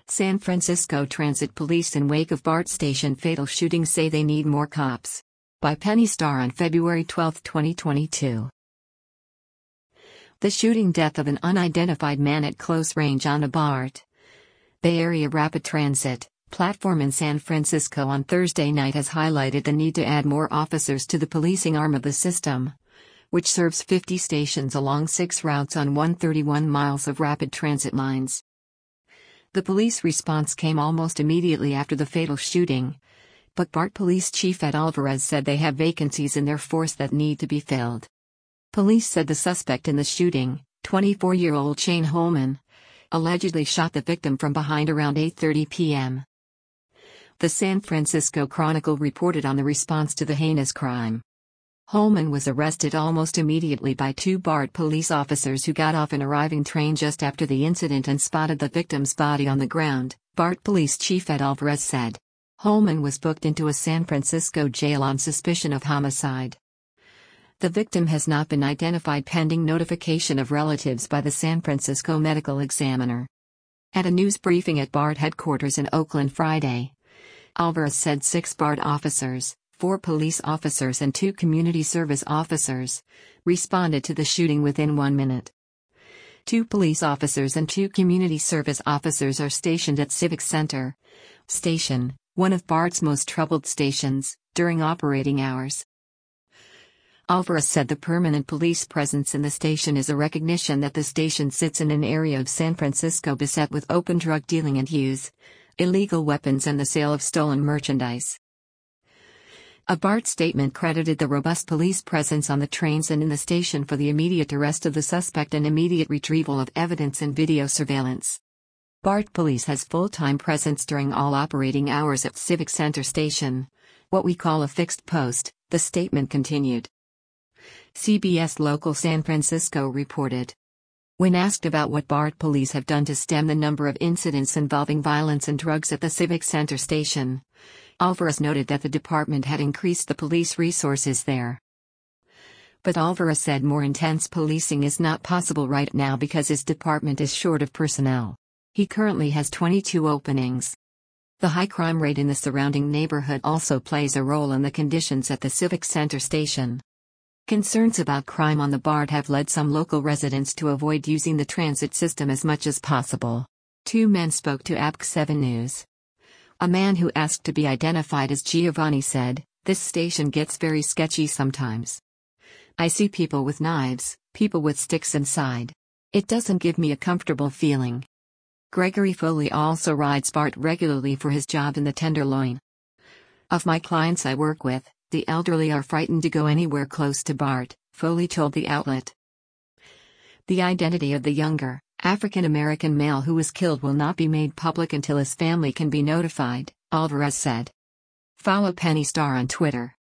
San Francisco Transit Police in wake of BART station fatal shooting say they need more cops. By Penny Starr on February 12, 2022. The shooting death of an unidentified man at close range on a BART, Bay Area Rapid Transit, platform in San Francisco on Thursday night has highlighted the need to add more officers to the policing arm of the system, which serves 50 stations along 6 routes on 131 miles of rapid transit lines. The police response came almost immediately after the fatal shooting, but BART Police Chief Ed Alvarez said they have vacancies in their force that need to be filled. Police said the suspect in the shooting, 24-year-old Shane Holman, allegedly shot the victim from behind around 8:30 p.m. The San Francisco Chronicle reported on the response to the heinous crime. Holman was arrested almost immediately by 2 BART police officers who got off an arriving train just after the incident and spotted the victim's body on the ground, BART Police Chief Ed Alvarez said. Holman was booked into a San Francisco jail on suspicion of homicide. The victim has not been identified pending notification of relatives by the San Francisco Medical Examiner. At a news briefing at BART headquarters in Oakland Friday, Alvarez said 6 BART officers, 4 police officers and 2 community service officers, responded to the shooting within 1 minute. 2 police officers and 2 community service officers are stationed at Civic Center Station, one of BART's most troubled stations, during operating hours. Alvarez said the permanent police presence in the station is a recognition that the station sits in an area of San Francisco beset with open drug dealing and use, illegal weapons and the sale of stolen merchandise. A BART statement credited the robust police presence on the trains and in the station for the immediate arrest of the suspect and immediate retrieval of evidence and video surveillance. BART Police has full-time presence during all operating hours at Civic Center Station, what we call a fixed post, the statement continued. CBS Local San Francisco reported. When asked about what BART Police have done to stem the number of incidents involving violence and drugs at the Civic Center Station, Alvarez noted that the department had increased the police resources there. But Alvarez said more intense policing is not possible right now because his department is short of personnel. He currently has 22 openings. The high crime rate in the surrounding neighborhood also plays a role in the conditions at the Civic Center Station. Concerns about crime on the BART have led some local residents to avoid using the transit system as much as possible. 2 men spoke to APC 7 News. A man who asked to be identified as Giovanni said, "This station gets very sketchy sometimes. I see people with knives, people with sticks inside. It doesn't give me a comfortable feeling." Gregory Foley also rides BART regularly for his job in the Tenderloin. "Of my clients I work with, the elderly are frightened to go anywhere close to BART," Foley told the outlet. The identity of the younger, African-American male who was killed will not be made public until his family can be notified, Alvarez said. Follow Penny Starr on Twitter.